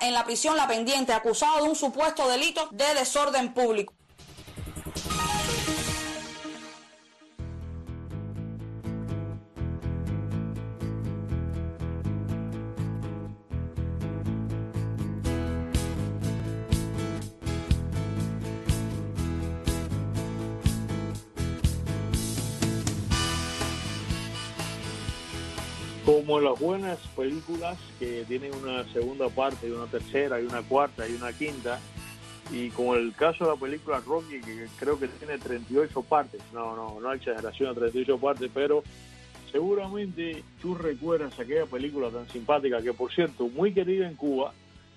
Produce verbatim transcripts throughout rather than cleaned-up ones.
en la prisión La Pendiente, acusado de un supuesto delito de desorden público. Como las buenas películas que tienen una segunda parte, y una tercera, y una cuarta, y una quinta, y como el caso de la película Rocky, que creo que tiene treinta y ocho partes, no, no, no hay exageración a treinta y ocho partes, pero seguramente tú recuerdas aquella película tan simpática, que por cierto, muy querida en Cuba,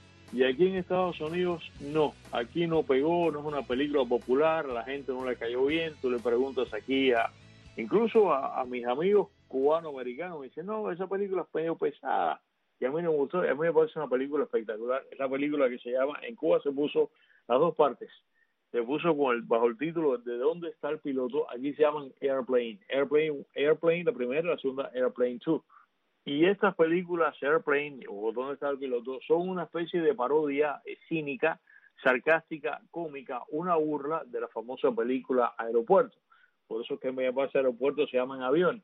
y aquí en Estados Unidos no, aquí no pegó, no es una película popular, a la gente no le cayó bien, tú le preguntas aquí a, incluso a, a mis amigos cubano-americano, me dice, no, esa película es medio pesada, y a mí no me gustó, a mí me parece una película espectacular. Es la película que se llama, en Cuba se puso las dos partes, se puso con el, bajo el título de ¿Dónde está el piloto? Allí se llaman Airplane, Airplane, Airplane la primera y la segunda Airplane dos. Y estas películas, Airplane o ¿Dónde está el piloto?, son una especie de parodia cínica, sarcástica, cómica, una burla de la famosa película Aeropuerto. Por eso es que en vez de llamarse Aeropuerto se llaman Avión.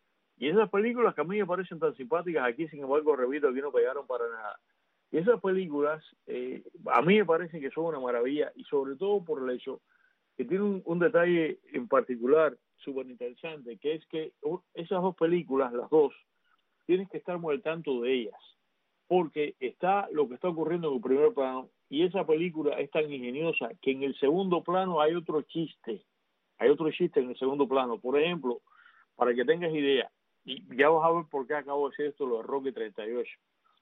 Y esas películas que a mí me parecen tan simpáticas, aquí sin embargo, repito, aquí no pegaron para nada. Y esas películas eh, a mí me parecen que son una maravilla, y sobre todo por el hecho que tiene un, un detalle en particular súper interesante, que es que esas dos películas, las dos, tienes que estar muy al tanto de ellas, porque está lo que está ocurriendo en el primer plano, y esa película es tan ingeniosa que en el segundo plano hay otro chiste, hay otro chiste en el segundo plano. Por ejemplo, para que tengas idea, y ya vas a ver por qué acabo de decir esto, lo de Rocky treinta y ocho.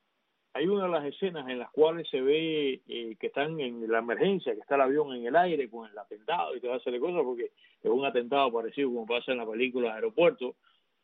Hay una de las escenas en las cuales se ve eh, que están en la emergencia, que está el avión en el aire con el atentado y toda esa serie de cosas, porque es un atentado parecido como pasa en la película Aeropuerto,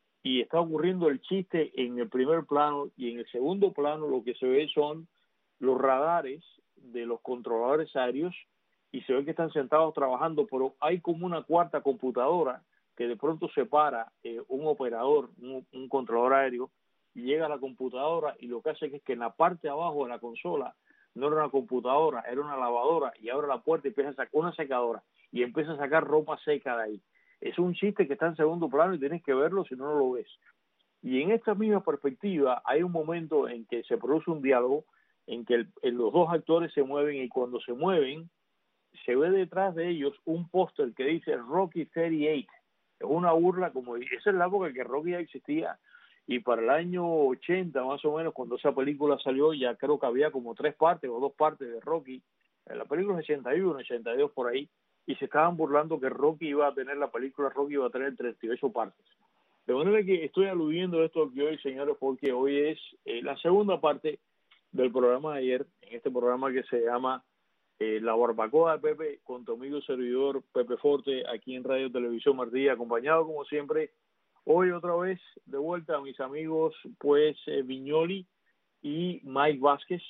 y está ocurriendo el chiste en el primer plano, y en el segundo plano lo que se ve son los radares de los controladores aéreos, y se ve que están sentados trabajando, pero hay como una cuarta computadora que de pronto se para eh, un operador, un, un controlador aéreo, y llega a la computadora, y lo que hace es que en la parte de abajo de la consola no era una computadora, era una lavadora, y abre la puerta y empieza a sacar una secadora, y empieza a sacar ropa seca de ahí. Es un chiste que está en segundo plano y tienes que verlo si no, no lo ves. Y en esta misma perspectiva hay un momento en que se produce un diálogo en que el, en los dos actores se mueven, y cuando se mueven se ve detrás de ellos un póster que dice Rocky treinta y ocho. Es una burla, como esa es la época que Rocky ya existía, y para el año ochenta más o menos, cuando esa película salió, ya creo que había como tres partes o dos partes de Rocky. En la película es ochenta y uno, ochenta y dos por ahí, y se estaban burlando que Rocky iba a tener, la película Rocky iba a tener treinta y ocho partes. De manera que estoy aludiendo a esto aquí hoy, señores, porque hoy es eh, la segunda parte del programa de ayer, en este programa que se llama eh, La Barbacoa de Pepe, con tu amigo servidor Pepe Forte, aquí en Radio Televisión Martí, acompañado como siempre, hoy otra vez de vuelta a mis amigos, pues eh, Viñoli y Mike Vázquez.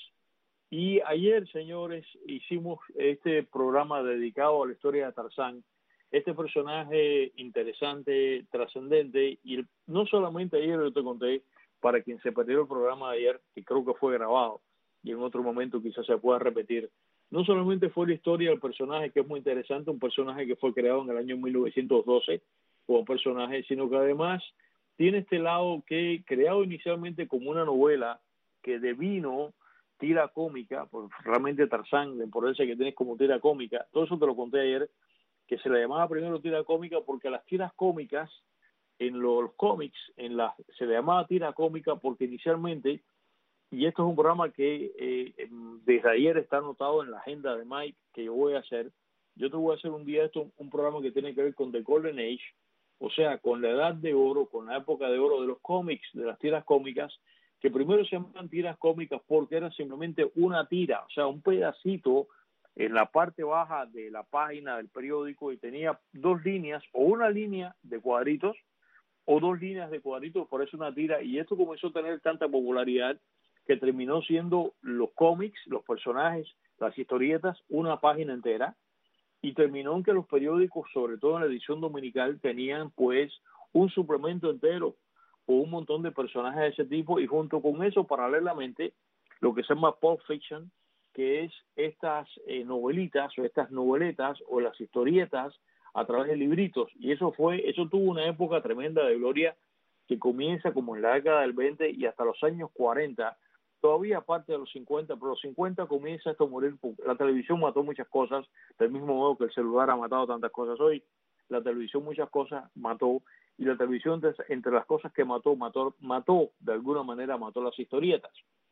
Y ayer, señores, hicimos este programa dedicado a la historia de Tarzán, este personaje interesante, trascendente, y no solamente ayer yo te conté, para quien se perdió el programa de ayer, que creo que fue grabado, y en otro momento quizás se pueda repetir, no solamente fue la historia del personaje, que es muy interesante, un personaje que fue creado en el año mil novecientos doce como personaje, sino que además tiene este lado que, creado inicialmente como una novela, que devino tira cómica, pues realmente Tarzán, la importancia que tienes como tira cómica, todo eso te lo conté ayer, que se le llamaba primero tira cómica porque las tiras cómicas en los, los cómics, en la, se le llamaba tira cómica porque inicialmente, y esto es un programa que eh, desde ayer está anotado en la agenda de Mike, que yo voy a hacer, yo te voy a hacer un día esto, un programa que tiene que ver con The Golden Age, o sea, con la edad de oro, con la época de oro de los cómics, de las tiras cómicas, que primero se llamaban tiras cómicas porque era simplemente una tira, o sea, un pedacito en la parte baja de la página del periódico, y tenía dos líneas o una línea de cuadritos o dos líneas de cuadritos, por eso una tira, y esto comenzó a tener tanta popularidad que terminó siendo los cómics, los personajes, las historietas, una página entera, y terminó en que los periódicos, sobre todo en la edición dominical, tenían pues un suplemento entero o un montón de personajes de ese tipo, y junto con eso, paralelamente, lo que se llama Pulp Fiction, que es estas eh, novelitas o estas noveletas o las historietas a través de libritos. Y eso fue, eso tuvo una época tremenda de gloria que comienza como en la década del veinte y hasta los años cuarenta, todavía parte de los cincuenta, pero los cincuenta comienza esto a morir. La televisión mató muchas cosas, del mismo modo que el celular ha matado tantas cosas hoy. La televisión muchas cosas mató, y la televisión entre las cosas que mató, mató, mató de alguna manera, mató las historietas.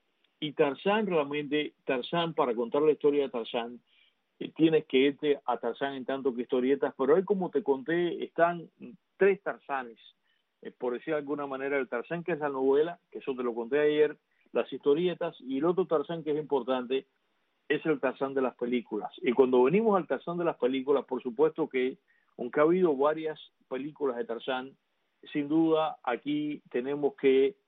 Y Tarzán realmente, Tarzán, para contar la historia de Tarzán, eh, tienes que irte a Tarzán en tanto que historietas, pero hoy, como te conté, están tres Tarzanes, eh, por decir de alguna manera, el Tarzán que es la novela, que eso te lo conté ayer, las historietas, y el otro Tarzán que es importante es el Tarzán de las películas. Y cuando venimos al Tarzán de las películas, por supuesto que, aunque ha habido varias películas de Tarzán, sin duda aquí tenemos que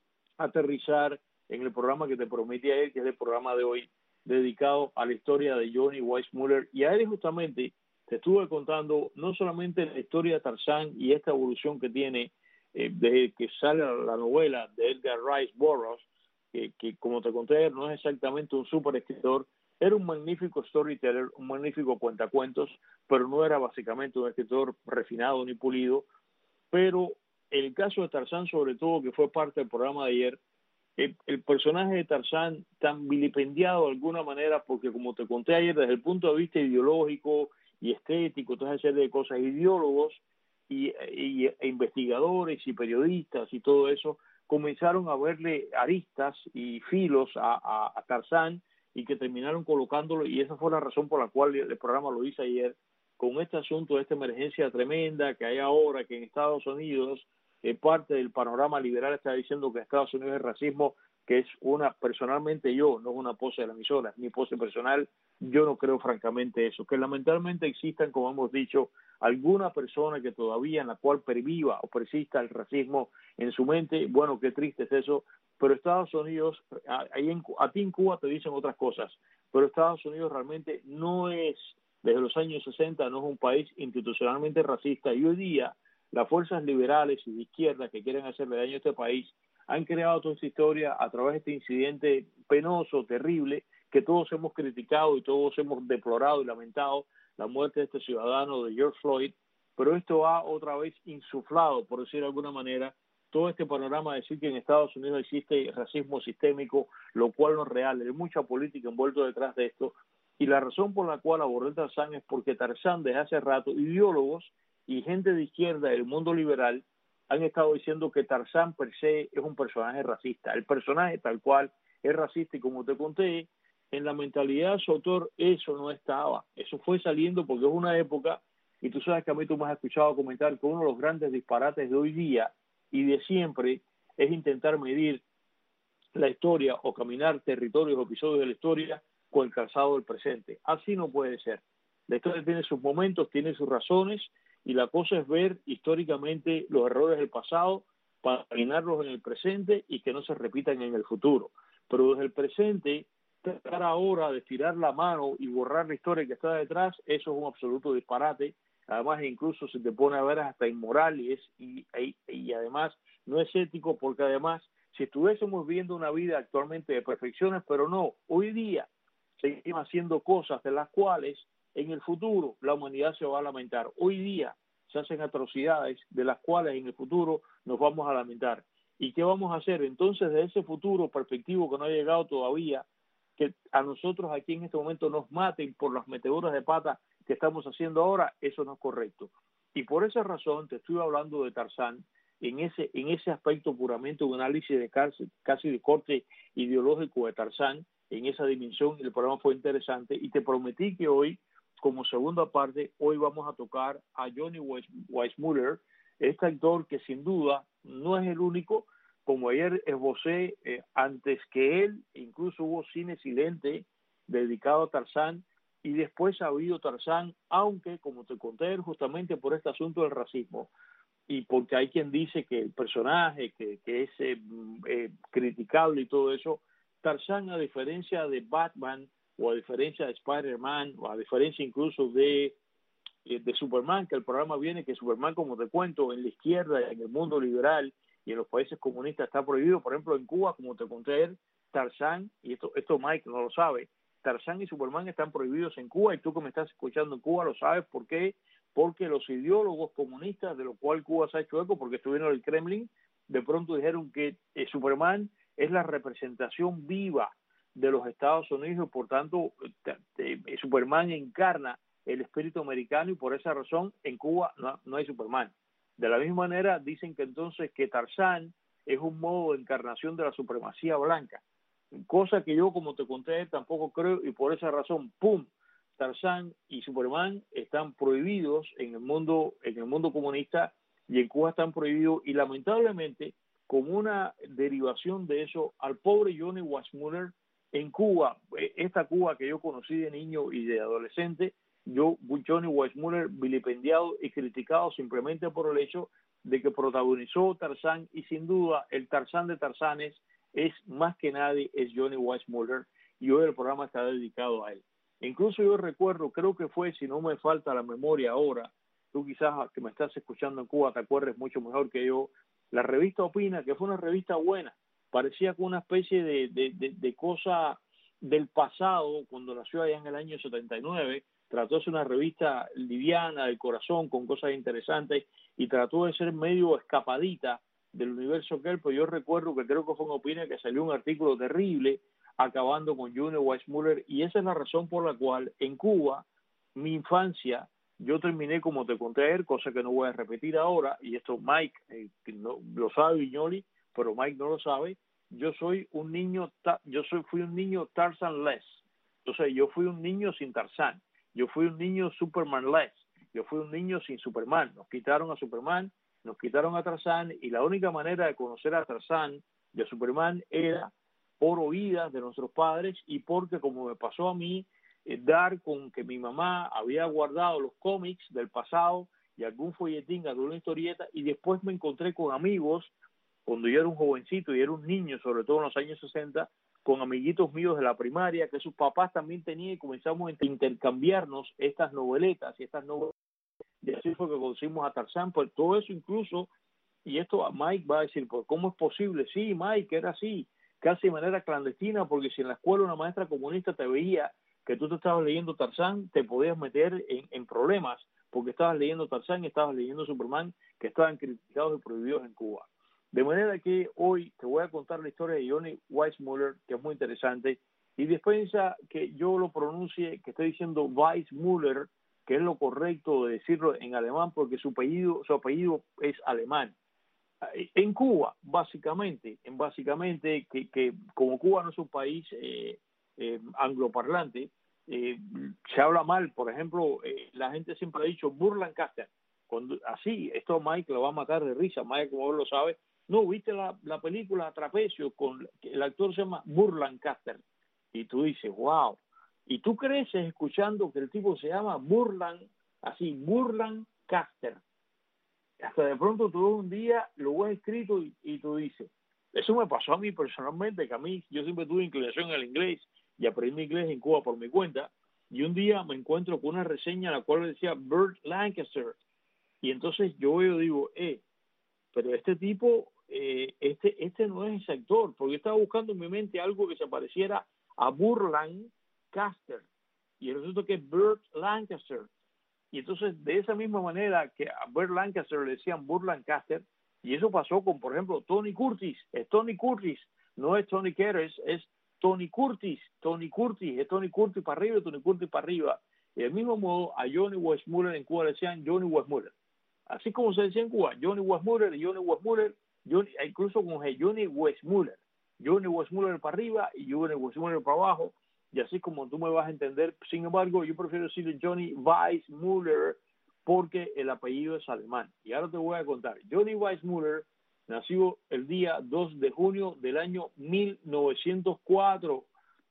aterrizar en el programa que te prometí ayer, que es el programa de hoy, dedicado a la historia de Johnny Weissmuller. Y a él justamente te estuve contando no solamente la historia de Tarzán y esta evolución que tiene eh, desde que sale la novela de Edgar Rice Burroughs, que, que como te conté ayer, no es exactamente un super escritor, era un magnífico storyteller, un magnífico cuentacuentos, pero no era básicamente un escritor refinado ni pulido. Pero el caso de Tarzán, sobre todo, que fue parte del programa de ayer, el, el personaje de Tarzán tan vilipendiado de alguna manera, porque como te conté ayer, desde el punto de vista ideológico y estético, toda esa serie de cosas, ideólogos y, y e investigadores y periodistas y todo eso comenzaron a verle aristas y filos a, a, a Tarzán, y que terminaron colocándolo, y esa fue la razón por la cual el programa lo hice ayer, con este asunto de esta emergencia tremenda que hay ahora, que en Estados Unidos eh, parte del panorama liberal está diciendo que en Estados Unidos es racismo, que es una, personalmente yo, no es una pose de la emisora, es mi pose personal, yo no creo francamente eso, que lamentablemente existan, como hemos dicho, alguna persona que todavía en la cual perviva o persista el racismo en su mente. Bueno, qué triste es eso, pero Estados Unidos, ahí en, a ti en Cuba te dicen otras cosas, pero Estados Unidos realmente no es, desde los años sesenta, no es un país institucionalmente racista, y hoy día las fuerzas liberales y de izquierda que quieren hacerle daño a este país han creado toda esta historia a través de este incidente penoso, terrible, que todos hemos criticado y todos hemos deplorado y lamentado, la muerte de este ciudadano, de George Floyd, pero esto ha otra vez insuflado, por decir de alguna manera, todo este panorama de decir que en Estados Unidos existe racismo sistémico, lo cual no es real. Hay mucha política envuelta detrás de esto, y la razón por la cual abordé Tarzán es porque Tarzán, desde hace rato, ideólogos y gente de izquierda del mundo liberal han estado diciendo que Tarzán per se es un personaje racista. El personaje tal cual es racista, y como te conté, en la mentalidad de su autor eso no estaba. Eso fue saliendo porque es una época, y tú sabes que a mí tú me has escuchado comentar que uno de los grandes disparates de hoy día y de siempre es intentar medir la historia o caminar territorios o episodios de la historia con el calzado del presente. Así no puede ser. La historia tiene sus momentos, tiene sus razones, y la cosa es ver históricamente los errores del pasado para caminarlos en el presente y que no se repitan en el futuro. Pero desde el presente, tratar ahora de tirar la mano y borrar la historia que está detrás, eso es un absoluto disparate. Además, incluso se te pone a ver hasta inmoral, y, es, y, y, y además no es ético, porque además, si estuviésemos viendo una vida actualmente de perfecciones, pero no, hoy día seguimos haciendo cosas de las cuales en el futuro la humanidad se va a lamentar. Hoy día se hacen atrocidades de las cuales en el futuro nos vamos a lamentar. ¿Y qué vamos a hacer? Entonces, de ese futuro perspectivo que no ha llegado todavía, que a nosotros aquí en este momento nos maten por las meteduras de pata que estamos haciendo ahora, eso no es correcto. Y por esa razón te estoy hablando de Tarzán en ese, en ese aspecto puramente un análisis de casi, casi de corte ideológico de Tarzán, en esa dimensión. El programa fue interesante, y te prometí que hoy, como segunda parte, hoy vamos a tocar a Johnny Weissmuller, este actor que sin duda no es el único. Como ayer esbocé, eh, antes que él, incluso hubo cine silente dedicado a Tarzán, y después ha habido Tarzán, aunque, como te conté, justamente por este asunto del racismo, y porque hay quien dice que el personaje, que, que es eh, eh, criticable y todo eso, Tarzán, a diferencia de Batman, o a diferencia de Spider-Man, o a diferencia incluso de, de Superman, que el programa viene, que Superman, como te cuento, en la izquierda, en el mundo liberal y en los países comunistas está prohibido. Por ejemplo, en Cuba, como te conté ayer, Tarzán, y esto, esto Mike no lo sabe, Tarzán y Superman están prohibidos en Cuba, y tú que me estás escuchando en Cuba lo sabes. ¿Por qué? Porque los ideólogos comunistas, de lo cual Cuba se ha hecho eco, porque estuvieron en el Kremlin, de pronto dijeron que eh, Superman es la representación viva de los Estados Unidos, y por tanto eh, eh, Superman encarna el espíritu americano, y por esa razón en Cuba no, no hay Superman. De la misma manera dicen que entonces que Tarzán es un modo de encarnación de la supremacía blanca, cosa que yo, como te conté, tampoco creo, y por esa razón, ¡pum!, Tarzán y Superman están prohibidos en el mundo, en el mundo comunista, y en Cuba están prohibidos, y lamentablemente, como una derivación de eso, al pobre Johnny Weissmuller en Cuba, esta Cuba que yo conocí de niño y de adolescente, yo, Johnny Weissmuller, vilipendiado y criticado simplemente por el hecho de que protagonizó Tarzán, y sin duda el Tarzán de Tarzanes es más que nadie, es Johnny Weissmuller, y hoy el programa está dedicado a él. Incluso yo recuerdo, creo que fue, si no me falta la memoria ahora, tú quizás que me estás escuchando en Cuba te acuerdes mucho mejor que yo, la revista Opina, que fue una revista buena, parecía como una especie de, de, de, de cosa del pasado, cuando nació allá en el año setenta y nueve, trató de ser una revista liviana, del corazón, con cosas interesantes, y trató de ser medio escapadita del universo aquel, pero yo recuerdo que creo que fue en Opina que salió un artículo terrible acabando con Johnny Weissmuller, y esa es la razón por la cual en Cuba, mi infancia, yo terminé como te conté ayer, cosa que no voy a repetir ahora, y esto Mike eh, no, lo sabe, Viñoli, pero Mike no lo sabe. Yo soy un niño, yo soy fui un niño Tarzan-less, entonces yo fui un niño sin Tarzán, yo fui un niño Superman-less, yo fui un niño sin Superman. Nos quitaron a Superman, nos quitaron a Tarzán, y la única manera de conocer a Tarzán y a Superman era por oídas de nuestros padres, y porque, como me pasó a mí, eh, dar con que mi mamá había guardado los cómics del pasado y algún folletín, alguna historieta, y después me encontré con amigos cuando yo era un jovencito y era un niño, sobre todo en los años sesenta, con amiguitos míos de la primaria que sus papás también tenían, y comenzamos a intercambiarnos estas noveletas y estas novelas, y así fue que conocimos a Tarzán. Pues todo eso incluso, y esto a Mike va a decir, pues ¿cómo es posible? Sí, Mike, era así, casi de manera clandestina, porque si en la escuela una maestra comunista te veía que tú te estabas leyendo Tarzán, te podías meter en, en problemas, porque estabas leyendo Tarzán y estabas leyendo Superman, que estaban criticados y prohibidos en Cuba. De manera que hoy te voy a contar la historia de Johnny Weissmuller, que es muy interesante, y después piensa que yo lo pronuncie, que estoy diciendo Weissmuller, que es lo correcto de decirlo en alemán, porque su apellido, su apellido es alemán. En Cuba, básicamente, en básicamente que, que como Cuba no es un país eh, eh, angloparlante, eh, se habla mal. Por ejemplo, eh, la gente siempre ha dicho Burlancaster. Cuando, así, esto Mike lo va a matar de risa. Mike, como él lo sabe, no, ¿viste la, la película Trapecio? Con, el actor se llama Burlancaster. Y tú dices, wow. Y tú creces escuchando que el tipo se llama Burlan, así, Burlancaster. Hasta de pronto tú un día lo ves escrito y, y tú dices, eso me pasó a mí personalmente, que a mí yo siempre tuve inclinación al inglés y aprendí inglés en Cuba por mi cuenta, y un día me encuentro con una reseña en la cual decía Burt Lancaster, y entonces yo veo, digo, eh, pero este tipo, eh, este, este no es ese actor, porque yo estaba buscando en mi mente algo que se pareciera a Burt Lancaster, y resulta que es Burt Lancaster. Y entonces, de esa misma manera que a Burt Lancaster le decían Burt Lancaster, y eso pasó con, por ejemplo, Tony Curtis. Es Tony Curtis, no es Tony Keres, es Tony Curtis. Tony Curtis, es Tony Curtis para arriba y Tony Curtis para arriba. Y del mismo modo, a Johnny Weissmuller en Cuba le decían Johnny Weissmuller. Así como se decía en Cuba, Johnny Weissmuller y Johnny Weissmuller, Johnny, incluso con Johnny Weissmuller. Johnny Weissmuller para arriba y Johnny Weissmuller para abajo. Y así como tú me vas a entender. Sin embargo, yo prefiero decirle Johnny Weissmuller porque el apellido es alemán. Y ahora te voy a contar. Johnny Weissmuller nació el día dos de junio del año mil novecientos cuatro.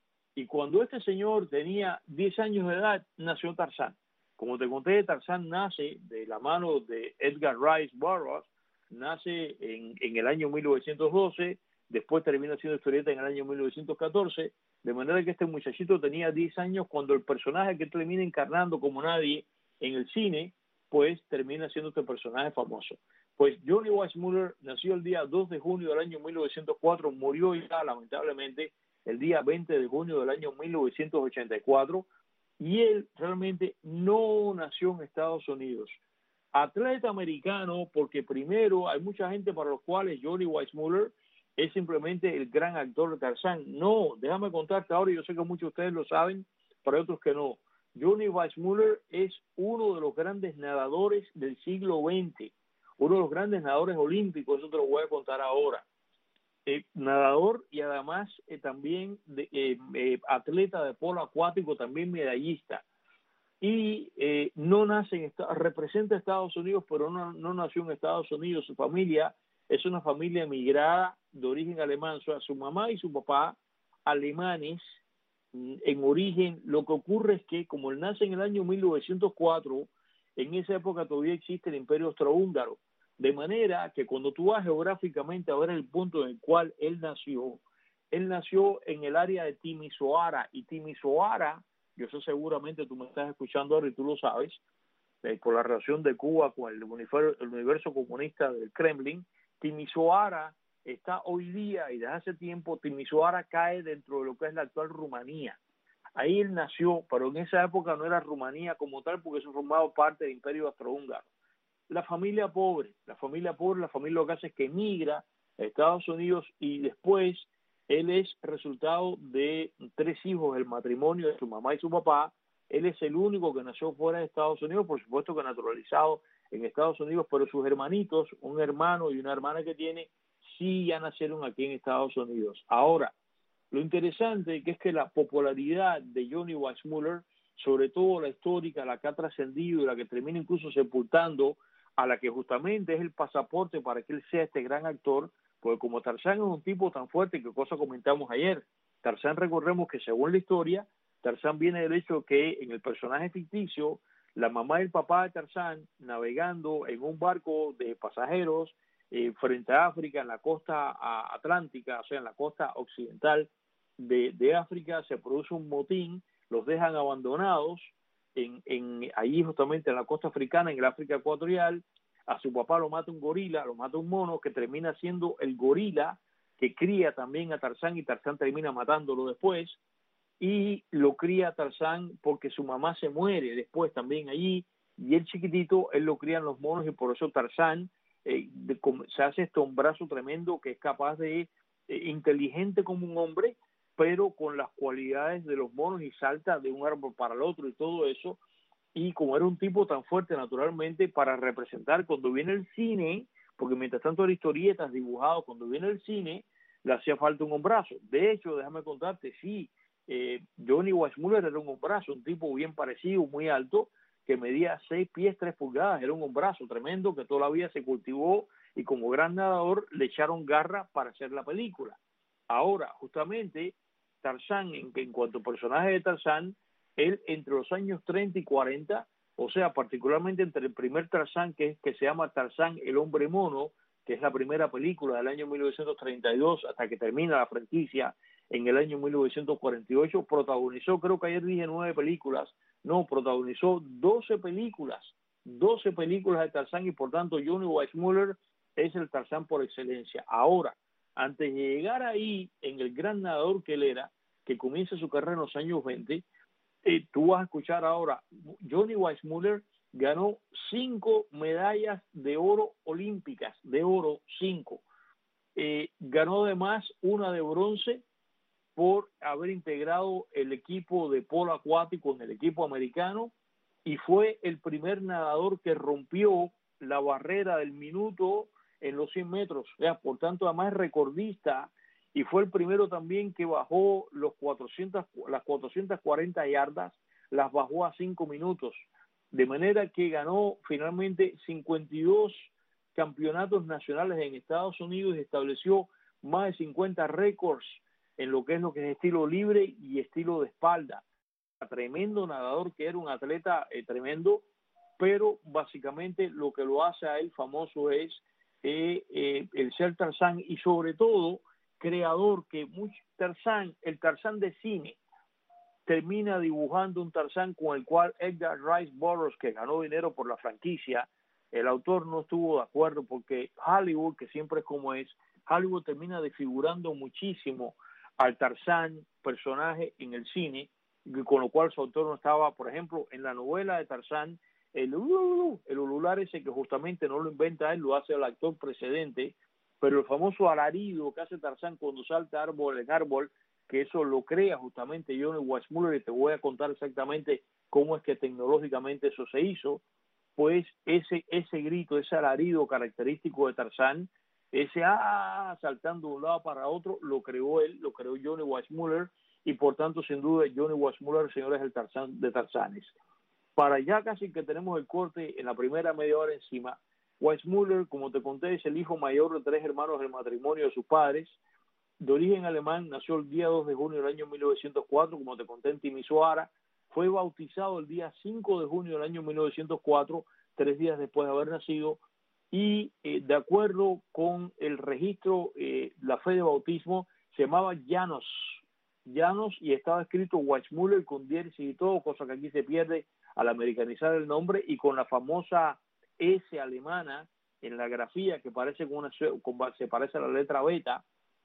Y cuando este señor tenía diez años de edad, nació Tarzán. Como te conté, Tarzán nace de la mano de Edgar Rice Burroughs, nace en, en el año mil novecientos doce, después termina siendo historieta en el año mil novecientos catorce, de manera que este muchachito tenía diez años cuando el personaje que termina encarnando como nadie en el cine, pues termina siendo este personaje famoso. Pues Johnny Weissmuller nació el día dos de junio del año mil novecientos cuatro, murió ya lamentablemente el día veinte de junio del año mil novecientos ochenta y cuatro, y él realmente no nació en Estados Unidos. Atleta americano, porque primero hay mucha gente para los cuales Johnny Weissmuller es simplemente el gran actor de Tarzán. No, déjame contarte ahora, yo sé que muchos de ustedes lo saben, pero hay otros que no. Johnny Weissmuller es uno de los grandes nadadores del siglo veinte, uno de los grandes nadadores olímpicos, eso te lo voy a contar ahora. Eh, nadador y además eh, también de, eh, eh, atleta de polo acuático, también medallista. Y eh, no nace en representa a Estados Unidos, pero no, no nació en Estados Unidos. Su familia es una familia emigrada de origen alemán, o sea, su mamá y su papá alemanes en origen. Lo que ocurre es que como él nace en el año mil novecientos cuatro, en esa época todavía existe el Imperio Austrohúngaro, de manera que cuando tú vas geográficamente a ver el punto en el cual él nació, él nació en el área de Timisoara, y Timisoara, yo sé seguramente tú me estás escuchando ahora y tú lo sabes, eh, por la relación de Cuba con el universo, el universo comunista del Kremlin, Timisoara está hoy día, y desde hace tiempo, Timisoara cae dentro de lo que es la actual Rumanía. Ahí él nació, pero en esa época no era Rumanía como tal, porque eso formaba parte del Imperio Austrohúngaro. La familia pobre, la familia pobre, la familia lo que hace es que emigra a Estados Unidos, y después él es resultado de tres hijos del matrimonio de su mamá y su papá. Él es el único que nació fuera de Estados Unidos, por supuesto que naturalizado en Estados Unidos, pero sus hermanitos, un hermano y una hermana que tiene, sí ya nacieron aquí en Estados Unidos. Ahora, lo interesante que es que la popularidad de Johnny Weissmuller, sobre todo la histórica, la que ha trascendido y la que termina incluso sepultando a la que justamente es el pasaporte para que él sea este gran actor, porque como Tarzán es un tipo tan fuerte, que cosa comentamos ayer, Tarzán, recordemos que según la historia, Tarzán viene del hecho que en el personaje ficticio, la mamá y el papá de Tarzán, navegando en un barco de pasajeros eh, frente a África, en la costa a, atlántica, o sea, en la costa occidental de, de África, se produce un motín, los dejan abandonados en, en allí justamente en la costa africana, en el África ecuatorial. A su papá lo mata un gorila, lo mata un mono, que termina siendo el gorila que cría también a Tarzán, y Tarzán termina matándolo después, y lo cría Tarzán porque su mamá se muere después también allí, y el chiquitito, él lo crían los monos, y por eso Tarzán eh, de, se hace este hombrazo tremendo que es capaz de, eh, inteligente como un hombre, pero con las cualidades de los monos, y salta de un árbol para el otro y todo eso. Y como era un tipo tan fuerte naturalmente, para representar cuando viene el cine, porque mientras tanto era historietas dibujado, cuando viene el cine le hacía falta un hombrazo. De hecho, déjame contarte, sí, eh, Johnny Weissmuller era un hombrazo, un tipo bien parecido, muy alto, que medía seis pies tres pulgadas, era un hombrazo tremendo que toda la vida se cultivó, y como gran nadador le echaron garra para hacer la película. Ahora, justamente, Tarzán, en, en cuanto al personaje de Tarzán, él entre los años treinta y cuarenta, o sea, particularmente entre el primer Tarzán, que, que se llama Tarzán el hombre mono, que es la primera película del año mil novecientos treinta y dos, hasta que termina la franquicia en el año mil novecientos cuarenta y ocho, protagonizó, creo que ayer dije nueve películas, no, protagonizó doce películas, doce películas de Tarzán, y por tanto Johnny Weissmuller es el Tarzán por excelencia. Ahora, antes de llegar ahí, en el gran nadador que él era, que comienza su carrera en los años veinte, eh, tú vas a escuchar ahora, Johnny Weissmuller ganó cinco medallas de oro olímpicas, de oro, cinco. Eh, ganó además una de bronce por haber integrado el equipo de polo acuático en el equipo americano, y fue el primer nadador que rompió la barrera del minuto en los cien metros, o sea, por tanto además es recordista, y fue el primero también que bajó los cuatrocientos, las cuatrocientas cuarenta yardas, las bajó a cinco minutos, de manera que ganó finalmente cincuenta y dos campeonatos nacionales en Estados Unidos, y estableció más de cincuenta récords en lo que es lo que es estilo libre y estilo de espalda. Tremendo nadador, que era un atleta eh, tremendo, pero básicamente lo que lo hace a él famoso es eh, eh, el ser Tarzán, y sobre todo creador, que mucho Tarzán, el Tarzán de cine, termina dibujando un Tarzán con el cual Edgar Rice Burroughs, que ganó dinero por la franquicia, el autor no estuvo de acuerdo, porque Hollywood, que siempre es como es, Hollywood termina desfigurando muchísimo al Tarzán personaje en el cine, con lo cual su autor no estaba, por ejemplo, en la novela de Tarzán, el ululú, el ulular ese que justamente no lo inventa él, lo hace el actor precedente, pero el famoso alarido que hace Tarzán cuando salta árbol en árbol, que eso lo crea justamente Johnny Weissmuller, y te voy a contar exactamente cómo es que tecnológicamente eso se hizo, pues ese ese grito, ese alarido característico de Tarzán, ese ah saltando de un lado para otro, lo creó él, lo creó Johnny Weissmuller, y por tanto, sin duda, Johnny Weissmuller, señores, el Tarzán de Tarzanes. Para ya casi que tenemos el corte en la primera media hora encima, Weissmuller, como te conté, es el hijo mayor de tres hermanos del matrimonio de sus padres, de origen alemán, nació el día dos de junio del año mil novecientos cuatro, como te conté, en Timisoara, fue bautizado el día cinco de junio del año mil novecientos cuatro, tres días después de haber nacido, y eh, de acuerdo con el registro, eh, la fe de bautismo, se llamaba Janos, Janos, y estaba escrito Weissmuller con diéresis y todo, cosa que aquí se pierde al americanizar el nombre, y con la famosa S alemana en la grafía que parece con una, se parece a la letra beta.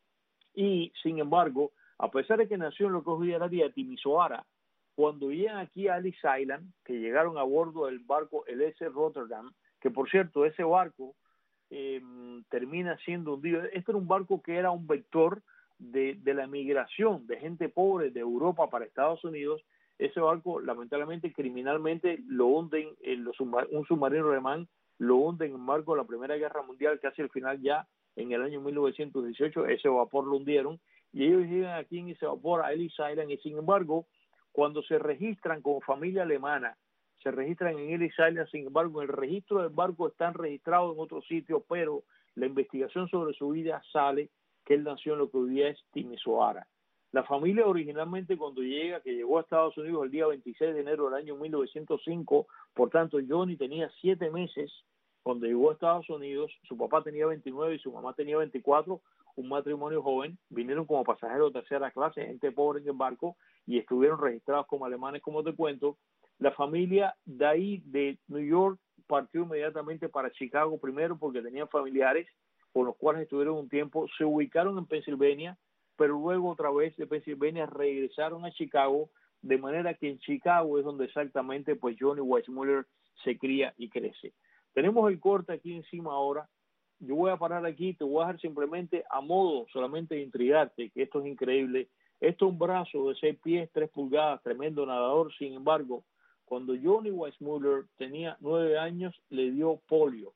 Y sin embargo, a pesar de que nació en lo que hoy día era de Timisoara, cuando llegan aquí a Ellis Island, que llegaron a bordo del barco el S Rotterdam, que por cierto ese barco eh, termina siendo hundido. Este era un barco que era un vector de, de la migración de gente pobre de Europa para Estados Unidos. Ese barco lamentablemente criminalmente lo hunden, en los, un submarino alemán lo hunden en marco de la Primera Guerra Mundial, casi al final ya en el año mil novecientos dieciocho, ese vapor lo hundieron, y ellos llegan aquí en ese vapor a Ellis Island, y sin embargo, cuando se registran como familia alemana, se registran en Ellis Island, sin embargo, en el registro del barco están registrados en otro sitio, pero la investigación sobre su vida sale que él nació en lo que hoy día es Timisoara. La familia originalmente cuando llega, que llegó a Estados Unidos el día veintiséis de enero del año mil novecientos cinco, por tanto Johnny tenía siete meses cuando llegó a Estados Unidos, su papá tenía veintinueve y su mamá tenía veinticuatro, un matrimonio joven, vinieron como pasajeros de tercera clase, gente pobre en el barco, y estuvieron registrados como alemanes, como te cuento. La familia de ahí, de New York, partió inmediatamente para Chicago, primero porque tenían familiares con los cuales estuvieron un tiempo, se ubicaron en Pensilvania, pero luego otra vez de Pensilvania regresaron a Chicago, de manera que en Chicago es donde exactamente pues Johnny Weissmuller se cría y crece. Tenemos el corte aquí encima ahora. Yo voy a parar aquí, te voy a dejar simplemente a modo solamente de intrigarte, que esto es increíble. Esto es un brazo de seis pies, tres pulgadas, tremendo nadador. Sin embargo, cuando Johnny Weissmuller tenía nueve años, le dio polio.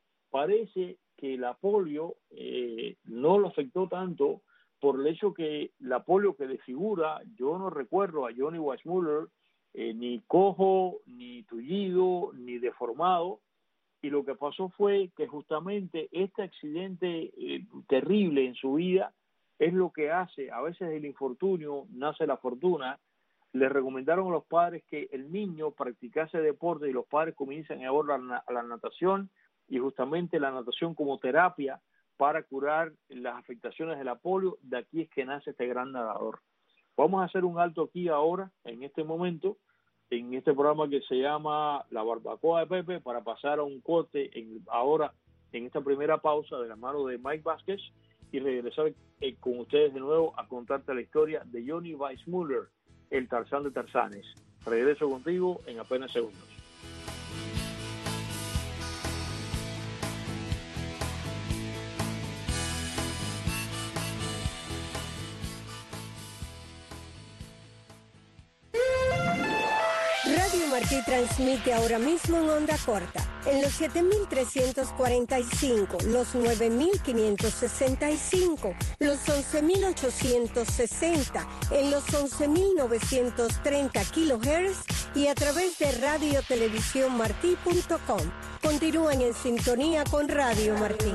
Parece que la polio eh, no lo afectó tanto por el hecho que la polio que desfigura, yo no recuerdo a Johnny Weissmuller eh, ni cojo, ni tullido, ni deformado. Y lo que pasó fue que justamente este accidente eh, terrible en su vida es lo que hace, a veces del infortunio nace la fortuna. Le recomendaron a los padres que el niño practicase deporte y los padres comienzan a ir a la, a la natación, y justamente la natación como terapia para curar las afectaciones de la polio. De aquí es que nace este gran nadador. Vamos a hacer un alto aquí ahora, en este momento, en este programa que se llama La Barbacoa de Pepe, para pasar a un corte en, ahora en esta primera pausa de la mano de Mike Vázquez, y regresar eh, con ustedes de nuevo a contarte la historia de Johnny Weissmuller, el Tarzán de Tarzanes. Regreso contigo en apenas segundos. Radio Martí transmite ahora mismo en onda corta, en los siete mil trescientos cuarenta y cinco, los nueve mil quinientos sesenta y cinco, los once mil ochocientos sesenta, en los once mil novecientos treinta kilohertz y a través de radio televisión martí punto com. Continúan en sintonía con Radio Martí.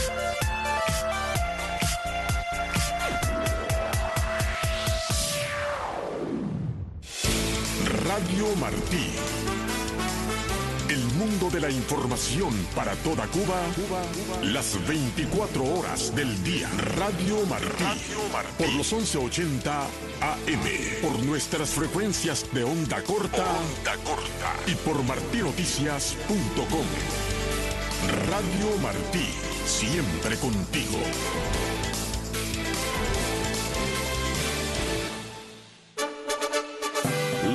Radio Martí. El mundo de la información para toda Cuba, Cuba, Cuba. Las veinticuatro horas del día. Radio Martí. Radio Martí. Por los once ochenta A M. Por nuestras frecuencias de onda corta. Onda corta. Y por martinoticias punto com. Radio Martí. Siempre contigo.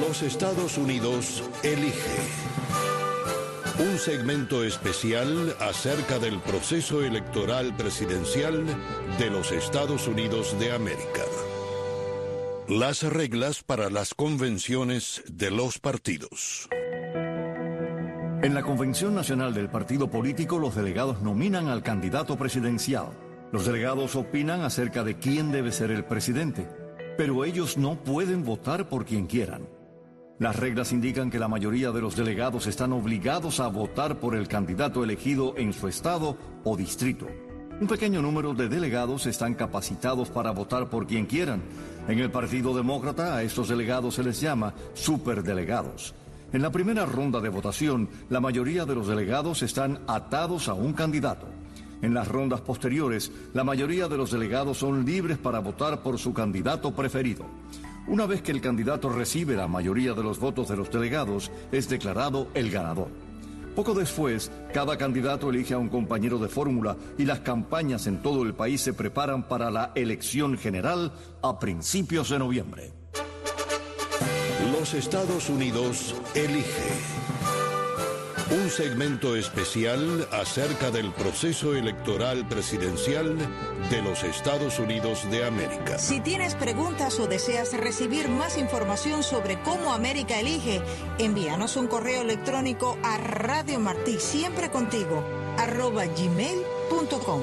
Los Estados Unidos elige. Un segmento especial acerca del proceso electoral presidencial de los Estados Unidos de América. Las reglas para las convenciones de los partidos. En la Convención Nacional del Partido Político, los delegados nominan al candidato presidencial. Los delegados opinan acerca de quién debe ser el presidente, pero ellos no pueden votar por quien quieran. Las reglas indican que la mayoría de los delegados están obligados a votar por el candidato elegido en su estado o distrito. Un pequeño número de delegados están capacitados para votar por quien quieran. En el Partido Demócrata, a estos delegados se les llama superdelegados. En la primera ronda de votación, la mayoría de los delegados están atados a un candidato. En las rondas posteriores, la mayoría de los delegados son libres para votar por su candidato preferido. Una vez que el candidato recibe la mayoría de los votos de los delegados, es declarado el ganador. Poco después, cada candidato elige a un compañero de fórmula y las campañas en todo el país se preparan para la elección general a principios de noviembre. Los Estados Unidos elige. Un segmento especial acerca del proceso electoral presidencial de los Estados Unidos de América. Si tienes preguntas o deseas recibir más información sobre cómo América elige, envíanos un correo electrónico a Radio Martí, siempre contigo, arroba gmail punto com.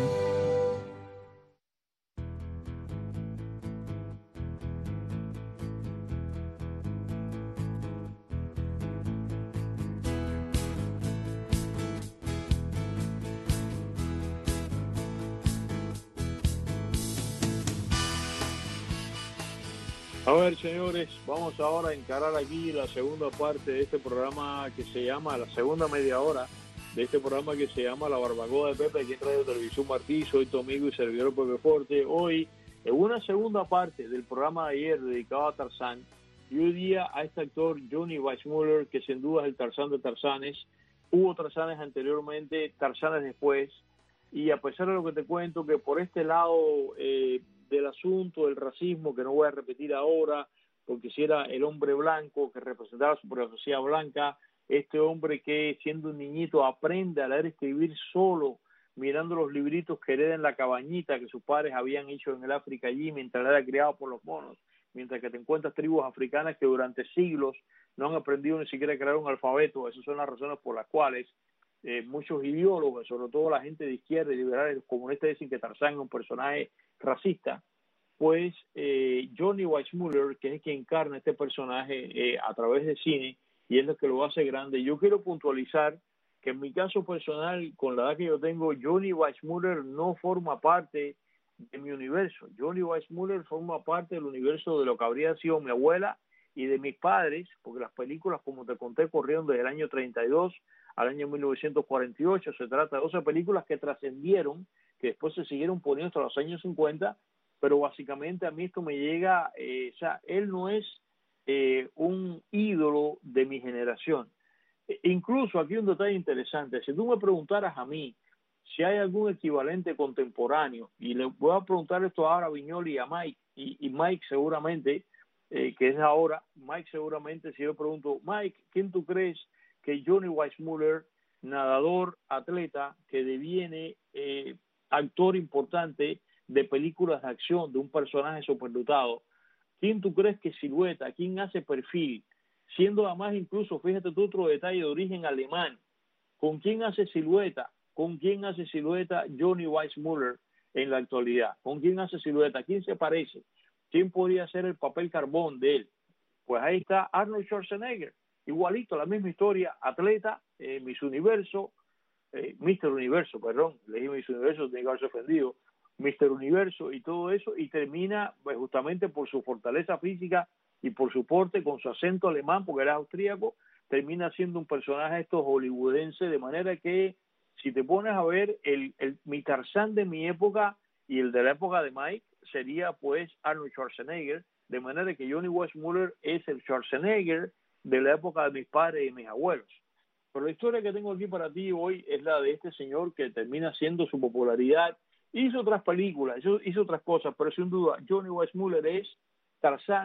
A ver, señores, vamos ahora a encarar aquí la segunda parte de este programa que se llama, la segunda media hora de este programa que se llama La Barbacoa de Pepe, aquí en Radio Televisión Martí. Soy tu amigo y servidor Pepe Forte. Hoy, en una segunda parte del programa de ayer dedicado a Tarzán, y hoy día a este actor Johnny Weissmuller, que sin duda es el Tarzán de Tarzanes. Hubo Tarzanes anteriormente, Tarzanes después, y a pesar de lo que te cuento, que por este lado eh, del asunto del racismo, que no voy a repetir ahora, porque si era el hombre blanco que representaba su supremacía blanca, este hombre que siendo un niñito aprende a leer y escribir solo, mirando los libritos que hereda en la cabañita que sus padres habían hecho en el África allí, mientras era criado por los monos, mientras que te encuentras tribus africanas que durante siglos no han aprendido ni siquiera a crear un alfabeto. Esas son las razones por las cuales eh, muchos ideólogos, sobre todo la gente de izquierda y liberales, los comunistas, dicen que Tarzán es un personaje racista. Pues eh, Johnny Weissmuller, que es quien encarna este personaje eh, a través de cine, y es lo que lo hace grande. Yo quiero puntualizar que en mi caso personal, con la edad que yo tengo, Johnny Weissmuller no forma parte de mi universo. Johnny Weissmuller forma parte del universo de lo que habría sido mi abuela y de mis padres, porque las películas, como te conté, corrieron desde el año treinta y dos al año mil novecientos cuarenta y ocho. Se trata de doce películas que trascendieron, que después se siguieron poniendo hasta los años cincuenta, pero básicamente a mí esto me llega, eh, o sea, él no es eh, un ídolo de mi generación. E incluso aquí un detalle interesante, si tú me preguntaras a mí si hay algún equivalente contemporáneo, y le voy a preguntar esto ahora a Viñoly y a Mike, y, y Mike seguramente, eh, que es ahora, Mike seguramente, si yo pregunto, Mike, ¿quién tú crees que Johnny Weissmuller, nadador, atleta, que deviene eh, actor importante de películas de acción, de un personaje superdotado, quién tú crees que silueta, quién hace perfil, siendo además incluso, fíjate tú otro detalle de origen alemán, con quién hace silueta, con quién hace silueta Johnny Weissmuller en la actualidad, con quién hace silueta, quién se parece, quién podría ser el papel carbón de él? Pues ahí está Arnold Schwarzenegger, igualito, la misma historia, atleta, eh, Miss Universo, eh, mister Universo, perdón, le dije Miss Universo, tenía que haberse ofendido, mister Universo y todo eso, y termina pues justamente por su fortaleza física y por su porte, con su acento alemán, porque era austríaco, termina siendo un personaje esto hollywoodense, de manera que si te pones a ver el, el mi Tarzán de mi época y el de la época de Mike, sería pues Arnold Schwarzenegger, de manera que Johnny Weissmuller es el Schwarzenegger de la época de mis padres y mis abuelos. Pero la historia que tengo aquí para ti hoy es la de este señor que termina siendo su popularidad. Hizo otras películas, hizo, hizo otras cosas, pero sin duda Johnny Weissmuller es Tarzán,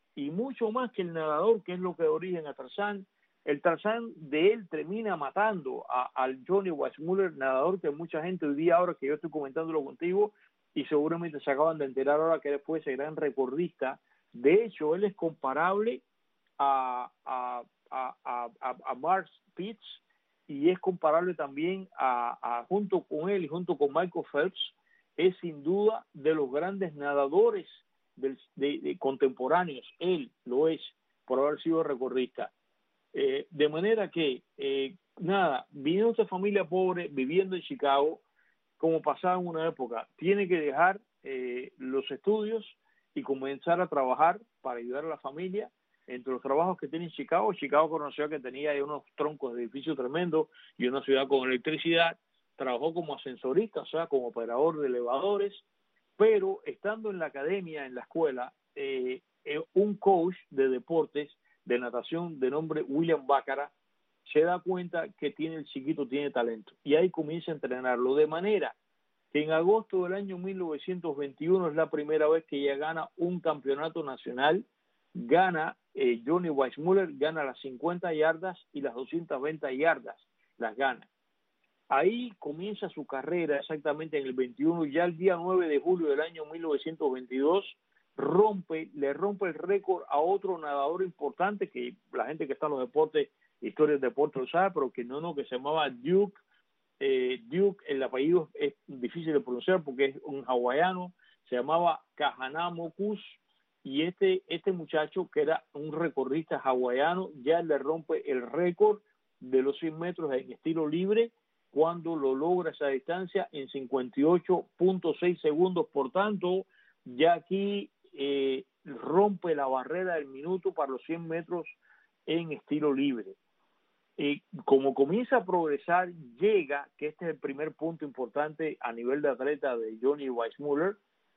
y mucho más que el nadador, que es lo que da origen a Tarzán. El Tarzán de él termina matando a, al Johnny Weissmuller, nadador que mucha gente hoy día, ahora que yo estoy comentándolo contigo, y seguramente se acaban de enterar ahora que después ese gran recordista. De hecho, él es comparable a, a, a, a, a Mark Spitz, y es comparable también a, a junto con él y junto con Michael Phelps, es sin duda de los grandes nadadores del, de, de contemporáneos. Él lo es por haber sido recordista. Eh, de manera que, eh, nada, viniendo de familia pobre, viviendo en Chicago, como pasaba en una época, tiene que dejar eh, los estudios y comenzar a trabajar para ayudar a la familia. Entre los trabajos que tiene en Chicago, Chicago conoció que tenía ahí unos troncos de edificios tremendos y una ciudad con electricidad. Trabajó como ascensorista, o sea, como operador de elevadores, pero estando en la academia, en la escuela, eh, eh, un coach de deportes de natación de nombre William Baccarat se da cuenta que tiene el chiquito tiene talento y ahí comienza a entrenarlo, de manera que en agosto del año mil novecientos veintiuno es la primera vez que ella gana un campeonato nacional. Gana eh, Johnny Weissmuller, gana las cincuenta yardas y las doscientas veinte yardas, las gana. Ahí comienza su carrera exactamente en el veintiuno, ya el día nueve de julio del año mil novecientos veintidós rompe, le rompe el récord a otro nadador importante que la gente que está en los deportes, historias de deporte lo sabe, pero que no, no, que se llamaba Duke. Eh, Duke, el apellido es difícil de pronunciar porque es un hawaiano, se llamaba Kahanamokus, y este, este muchacho que era un recordista hawaiano ya le rompe el récord de los cien metros en estilo libre cuando lo logra esa distancia en cincuenta y ocho punto seis segundos. Por tanto, ya aquí eh, rompe la barrera del minuto para los cien metros en estilo libre. Eh, como comienza a progresar, llega, que este es el primer punto importante a nivel de atleta de Johnny Weissmuller,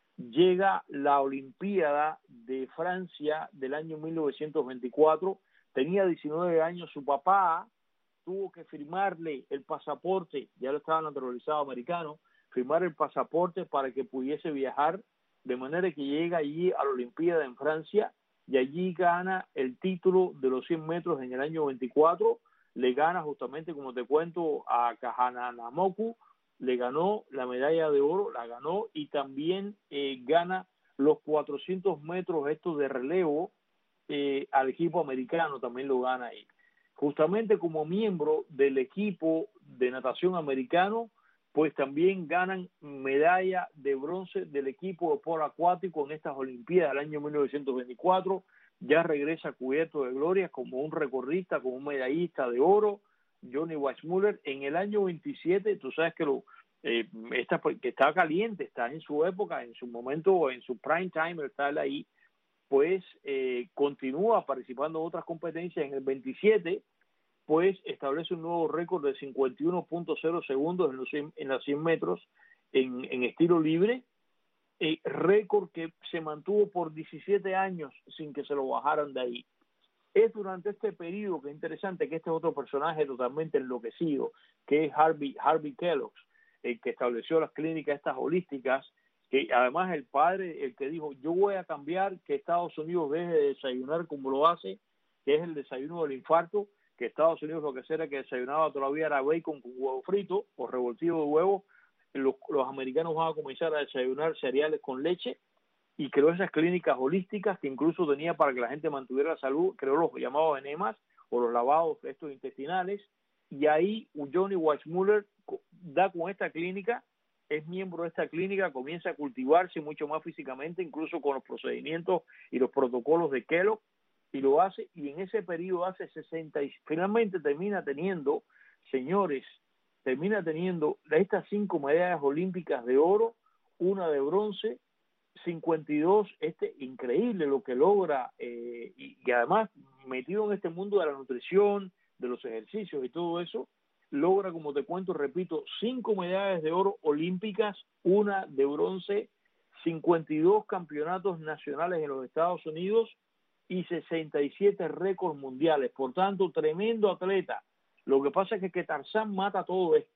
llega la Olimpiada de Francia del año mil novecientos veinticuatro, tenía diecinueve años, su papá tuvo que firmarle el pasaporte, ya lo estaba naturalizado americano, firmar el pasaporte para que pudiese viajar, de manera que llega allí a la Olimpiada en Francia y allí gana el título de los cien metros en el año veinticuatro, le gana justamente, como te cuento, a Kahanamoku, le ganó la medalla de oro, la ganó, y también eh, gana los cuatrocientos metros estos de relevo eh, al equipo americano, también lo gana ahí. Justamente como miembro del equipo de natación americano, pues también ganan medalla de bronce del equipo de polo acuático en estas Olimpiadas del año mil novecientos veinticuatro, ya regresa cubierto de gloria como un recordista, como un medallista de oro, Johnny Weissmuller. En el año veintisiete, tú sabes que lo eh, está, que está caliente, está en su época, en su momento, en su prime time, está ahí, pues eh, continúa participando en otras competencias. En el veintisiete, pues establece un nuevo récord de cincuenta y uno punto cero segundos en los cien, en los cien metros en, en estilo libre, eh, récord que se mantuvo por diecisiete años sin que se lo bajaran de ahí. Es durante este periodo que es interesante que este otro personaje totalmente enloquecido, que es Harvey, Harvey Kellogg, el que estableció las clínicas estas holísticas, que además el padre, el que dijo, yo voy a cambiar que Estados Unidos deje de desayunar como lo hace, que es el desayuno del infarto, que Estados Unidos lo que era que desayunaba todavía era bacon con huevo frito o revoltivo de huevo. Los, los americanos van a comenzar a desayunar cereales con leche, y creó esas clínicas holísticas que incluso tenía para que la gente mantuviera la salud, creó los llamados enemas o los lavados estos intestinales, y ahí Johnny Weissmuller da con esta clínica, es miembro de esta clínica, comienza a cultivarse mucho más físicamente, incluso con los procedimientos y los protocolos de Kellogg, y lo hace, y en ese periodo hace sesenta, y finalmente termina teniendo, señores, termina teniendo estas cinco medallas olímpicas de oro, una de bronce, cincuenta y dos, este increíble lo que logra, eh, y, y además metido en este mundo de la nutrición, de los ejercicios y todo eso, logra, como te cuento, repito, cinco medallas de oro olímpicas, una de bronce, cincuenta y dos campeonatos nacionales en los Estados Unidos y sesenta y siete récords mundiales. Por tanto, tremendo atleta. Lo que pasa es que, que Tarzán mata todo esto.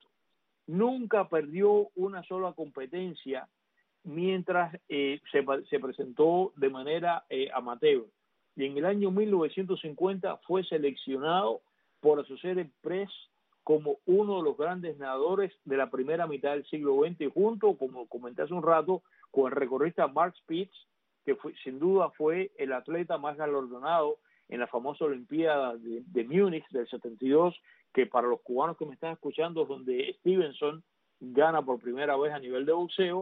Nunca perdió una sola competencia mientras eh, se, se presentó de manera eh, amateur. y en el año mil novecientos cincuenta fue seleccionado por Associated Press como uno de los grandes nadadores de la primera mitad del siglo veinte, junto, como comenté hace un rato, con el recordista Mark Spitz, que fue, sin duda fue el atleta más galardonado en la famosa Olimpiada de, de Múnich del setenta y dos, que para los cubanos que me están escuchando es donde Stevenson gana por primera vez a nivel de boxeo,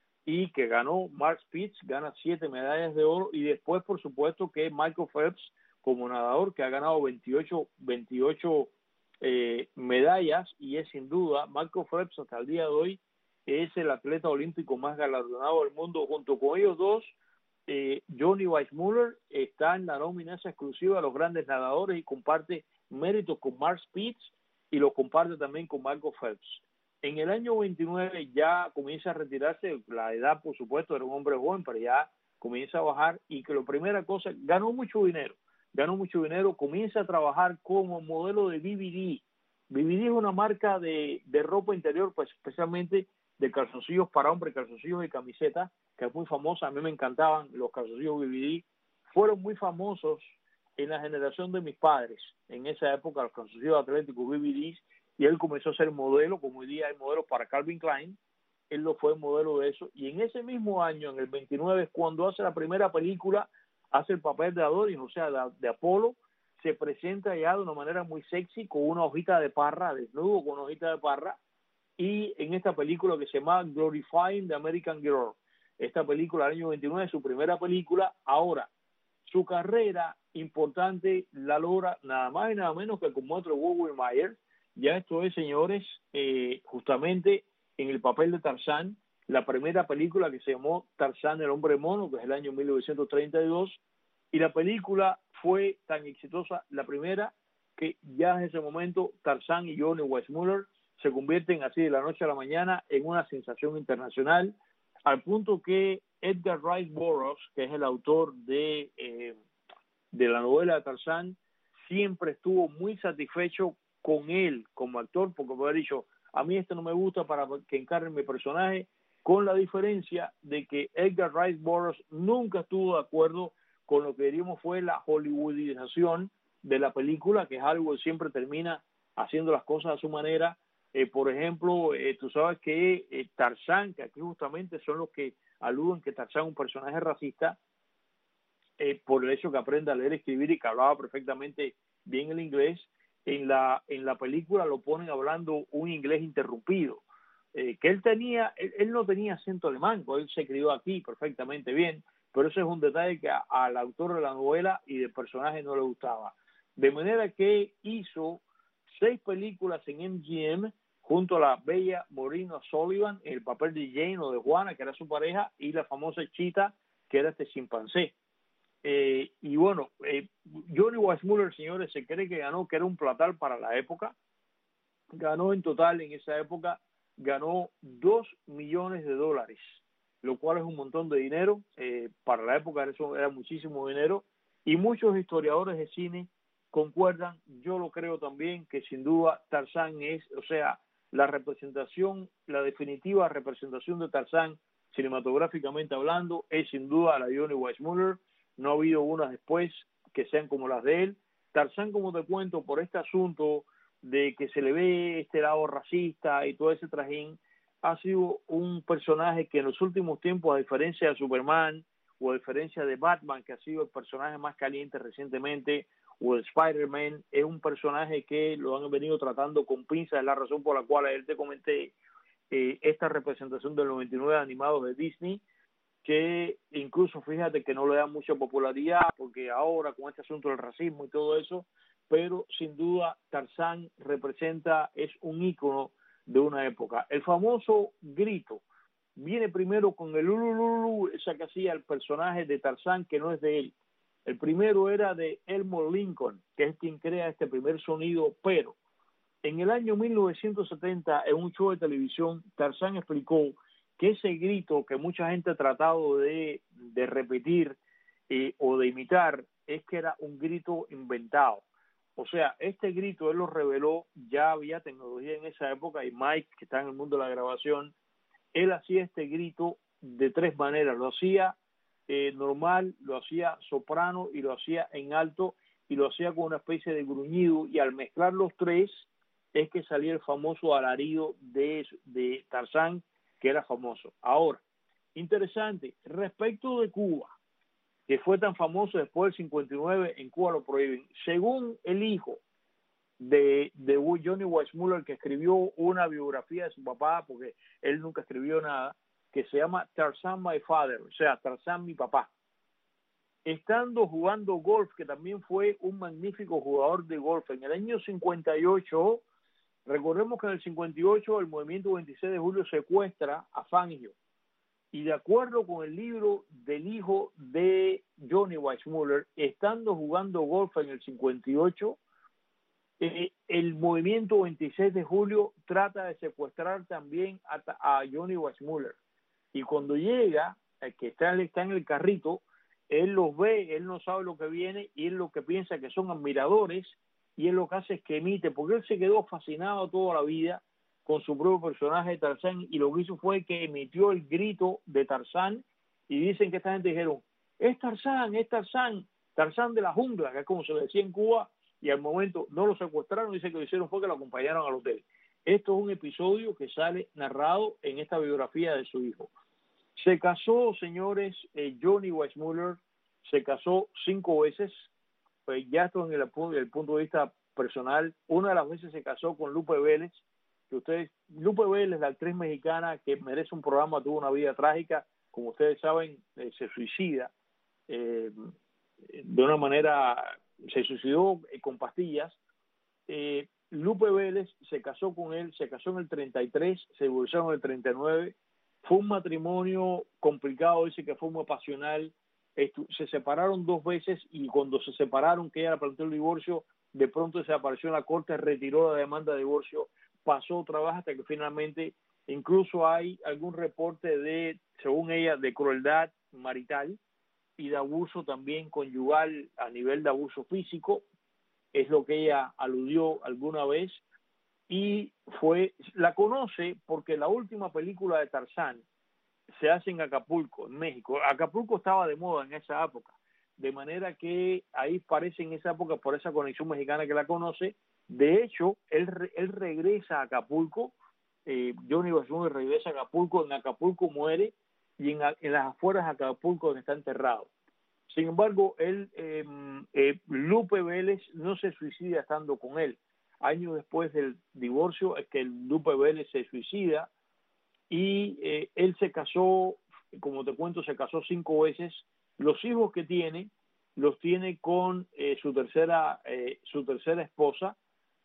y que ganó Mark Spitz, gana siete medallas de oro, y después, por supuesto, que Michael Phelps, como nadador, que ha ganado veintiocho, veintiocho eh, medallas, y es sin duda, Michael Phelps hasta el día de hoy es el atleta olímpico más galardonado del mundo. Junto con ellos dos, eh, Johnny Weissmuller está en la nómina exclusiva de los grandes nadadores y comparte méritos con Mark Spitz y lo comparte también con Michael Phelps. En el año veintinueve ya comienza a retirarse, la edad por supuesto era un hombre joven, pero ya comienza a bajar, y que la primera cosa, ganó mucho dinero, ganó mucho dinero, comienza a trabajar como modelo de B B D. B B D es una marca de, de ropa interior, pues especialmente de calzoncillos para hombres, calzoncillos y camisetas, que es muy famosa. A mí me encantaban los calzoncillos B B D, fueron muy famosos en la generación de mis padres, en esa época los calzoncillos atléticos B B Ds, y él comenzó a ser modelo, como hoy día hay modelos para Calvin Klein, él lo fue modelo de eso, y en ese mismo año, en el veintinueve, cuando hace la primera película, hace el papel de Adonis, o sea, de, de Apolo, se presenta ya de una manera muy sexy, con una hojita de parra, desnudo con una hojita de parra, y en esta película que se llama Glorifying the American Girl. Esta película del año veintinueve, su primera película. Ahora, su carrera importante la logra nada más y nada menos que con otro Woodward Mayer. Ya esto es, señores, eh, justamente en el papel de Tarzán, la primera película que se llamó Tarzán el hombre mono, que es el año mil novecientos treinta y dos, y la película fue tan exitosa, la primera, que ya en ese momento Tarzán y Johnny Weissmuller se convierten así de la noche a la mañana en una sensación internacional, al punto que Edgar Rice Burroughs, que es el autor de, eh, de la novela de Tarzán, siempre estuvo muy satisfecho con él como actor, porque me había dicho, a mí esto no me gusta para que encarne mi personaje, con la diferencia de que Edgar Rice Burroughs nunca estuvo de acuerdo con lo que diríamos fue la hollywoodización de la película, que es algo que siempre termina haciendo las cosas a su manera. Eh, por ejemplo, eh, tú sabes que eh, Tarzán, que aquí justamente son los que aluden que Tarzán es un personaje racista, eh, por el hecho que aprende a leer, escribir y que hablaba perfectamente bien el inglés, en la en la película lo ponen hablando un inglés interrumpido, eh, que él tenía, él, él no tenía acento alemán, él se crió aquí perfectamente bien, pero ese es un detalle que a, al autor de la novela y del personaje no le gustaba. De manera que hizo seis películas en M G M junto a la bella Maureen O'Sullivan en el papel de Jane o de Juana, que era su pareja, y la famosa Chita, que era este chimpancé. Eh, y bueno, eh, Johnny Weissmuller, señores, se cree que ganó, que era un platal para la época. Ganó en total en esa época, ganó dos millones de dólares, lo cual es un montón de dinero. Eh, para la época eso era muchísimo dinero, y muchos historiadores de cine concuerdan, yo lo creo también, que sin duda Tarzán es, o sea, la representación, la definitiva representación de Tarzán cinematográficamente hablando, es sin duda la de Johnny Weissmuller. No ha habido unas después que sean como las de él. Tarzán, como te cuento, por este asunto de que se le ve este lado racista y todo ese trajín, ha sido un personaje que en los últimos tiempos, a diferencia de Superman o a diferencia de Batman, que ha sido el personaje más caliente recientemente, o de Spider-Man, es un personaje que lo han venido tratando con pinzas. Es la razón por la cual ayer te comenté eh, esta representación del noventa y nueve animados de Disney, que incluso fíjate que no le da mucha popularidad, porque ahora con este asunto del racismo y todo eso, pero sin duda Tarzán representa, es un ícono de una época. El famoso grito viene primero con el ulululu, esa que hacía el personaje de Tarzán, que no es de él. El primero era de Elmore Lincoln, que es quien crea este primer sonido, pero en el año mil novecientos setenta, en un show de televisión, Tarzán explicó que ese grito que mucha gente ha tratado de, de repetir eh, o de imitar, es que era un grito inventado. O sea, este grito él lo reveló, ya había tecnología en esa época, y Mike, que está en el mundo de la grabación, él hacía este grito de tres maneras. Lo hacía eh, normal, lo hacía soprano y lo hacía en alto y lo hacía con una especie de gruñido, y al mezclar los tres es que salía el famoso alarido de, de Tarzán, que era famoso. Ahora, interesante, respecto de Cuba, que fue tan famoso después del cincuenta y nueve, en Cuba lo prohíben. Según el hijo de, de Johnny Weissmuller, que escribió una biografía de su papá, porque él nunca escribió nada, que se llama Tarzan My Father, o sea, Tarzán mi papá. Estando jugando golf, que también fue un magnífico jugador de golf, en el año cincuenta y ocho, recordemos que en el cincuenta y ocho el movimiento veintiséis de julio secuestra a Fangio, y de acuerdo con el libro del hijo de Johnny Weissmuller, estando jugando golf en el cincuenta y ocho, eh, el movimiento veintiséis de julio trata de secuestrar también a, a Johnny Weissmuller, y cuando llega, el que está, está en el carrito, él los ve, él no sabe lo que viene, y él lo que piensa que son admiradores, y él lo que hace es que emite, porque él se quedó fascinado toda la vida con su propio personaje de Tarzán, y lo que hizo fue que emitió el grito de Tarzán, y dicen que esta gente dijeron, es Tarzán, es Tarzán, Tarzán de la jungla, que es como se le decía en Cuba, y al momento no lo secuestraron, dice que lo hicieron fue que lo acompañaron al hotel. Esto es un episodio que sale narrado en esta biografía de su hijo. Se casó, señores, eh, Johnny Weissmuller se casó cinco veces, pues ya esto en el, desde el punto de vista personal. Una de las veces se casó con Lupe Vélez, que ustedes, Lupe Vélez, la actriz mexicana que merece un programa, tuvo una vida trágica, como ustedes saben, eh, se suicida, eh, de una manera, se suicidó eh, con pastillas. eh, Lupe Vélez se casó con él, se casó en el treinta y tres, se divorciaron en el treinta y nueve, fue un matrimonio complicado, dice que fue muy pasional, Estu se separaron dos veces, y cuando se separaron, que ella le planteó el divorcio, de pronto se apareció en la corte, retiró la demanda de divorcio, pasó otra vez hasta que finalmente, incluso hay algún reporte de, según ella, de crueldad marital y de abuso también conyugal a nivel de abuso físico, es lo que ella aludió alguna vez, y fue, la conoce porque la última película de Tarzán se hace en Acapulco, en México. Acapulco estaba de moda en esa época, de manera que ahí parece en esa época, por esa conexión mexicana que la conoce. De hecho, él, él regresa a Acapulco, eh, Johnny Weissmuller regresa a Acapulco, en Acapulco muere, y en, en las afueras de Acapulco donde está enterrado. Sin embargo, él, eh, eh, Lupe Vélez no se suicida estando con él. Años después del divorcio es que Lupe Vélez se suicida, y eh, él se casó, como te cuento, se casó cinco veces. Los hijos que tiene, los tiene con eh, su tercera eh, su tercera esposa,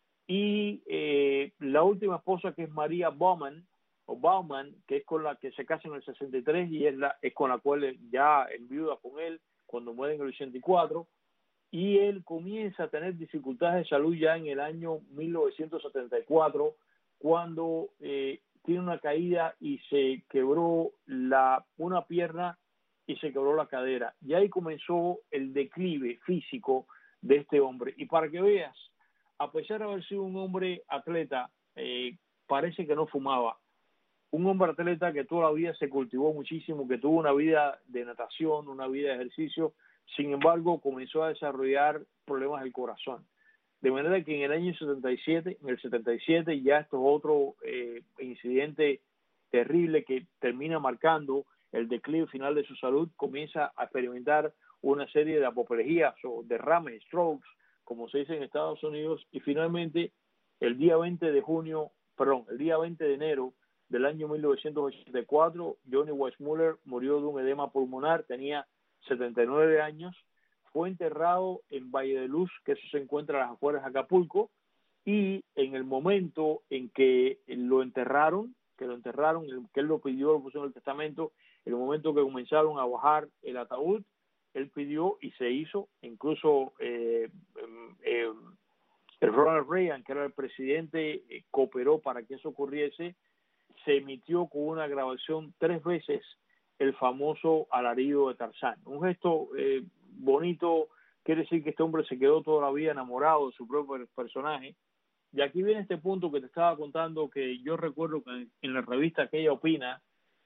y eh, la última esposa, que es María Bauman, o Bauman, que es con la que se casa en el sesenta y tres, y es, la, es con la cual ya enviuda con él cuando muere en el ochenta y cuatro, y él comienza a tener dificultades de salud ya en el año mil novecientos setenta y cuatro, cuando eh, tiene una caída y se quebró la, una pierna y se quebró la cadera. Y ahí comenzó el declive físico de este hombre. Y para que veas, a pesar de haber sido un hombre atleta, eh, parece que no fumaba. Un hombre atleta que toda la vida se cultivó muchísimo, que tuvo una vida de natación, una vida de ejercicio. Sin embargo, comenzó a desarrollar problemas del corazón. De manera que en el año setenta y siete, en el setenta y siete, ya esto es otro eh, incidente terrible que termina marcando el declive final de su salud. Comienza a experimentar una serie de apoplejías o derrames, strokes, como se dice en Estados Unidos, y finalmente el día veinte de junio, perdón, el día veinte de enero del año mil novecientos ochenta y cuatro, Johnny Weissmuller murió de un edema pulmonar, tenía setenta y nueve años. Fue enterrado en Valle de Luz, que eso se encuentra a las afueras de Acapulco, y en el momento en que lo enterraron, que lo enterraron, que él lo pidió, lo puso en el testamento, en el momento que comenzaron a bajar el ataúd, él pidió y se hizo, incluso eh, eh, el Ronald Reagan, que era el presidente, eh, cooperó para que eso ocurriese. Se emitió con una grabación tres veces el famoso alarido de Tarzán. Un gesto eh, bonito, quiere decir que este hombre se quedó toda la vida enamorado de su propio personaje. Y aquí viene este punto que te estaba contando, que yo recuerdo que en la revista que ella opina,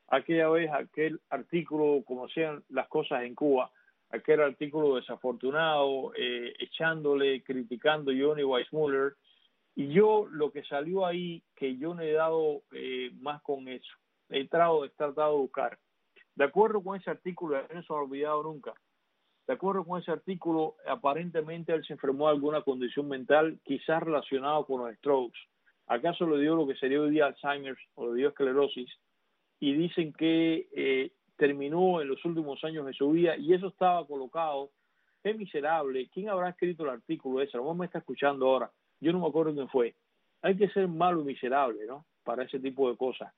aquella vez aquel artículo, como sean las cosas en Cuba, aquel artículo desafortunado, eh, echándole, criticando a Johnny Weissmuller, y yo lo que salió ahí, que yo no he dado eh, más con eso, he tratado de estar tratado de buscar, de acuerdo con ese artículo, no se me ha olvidado nunca, de acuerdo con ese artículo, aparentemente él se enfermó de alguna condición mental, quizás relacionado con los strokes, acaso le dio lo que sería hoy día Alzheimer o le dio esclerosis, y dicen que eh, terminó en los últimos años de su vida, y eso estaba colocado. Qué miserable. ¿Quién habrá escrito el artículo ese? A lo mejor me está escuchando ahora. Yo no me acuerdo quién fue. Hay que ser malo y miserable, ¿no? Para ese tipo de cosas.